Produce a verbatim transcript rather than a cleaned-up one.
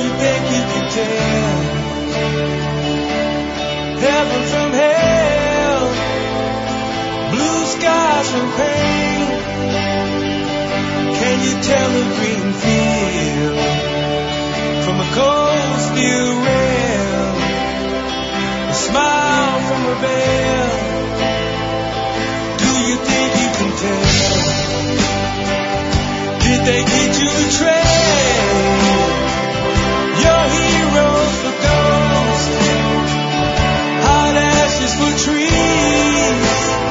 you think you can tell heaven from hell, blue skies from pain? Can you tell a green field from a cold steel rail, a smile from a veil? Do you think you can tell? Did they get you the trail? Your heroes for ghosts, hot ashes for trees,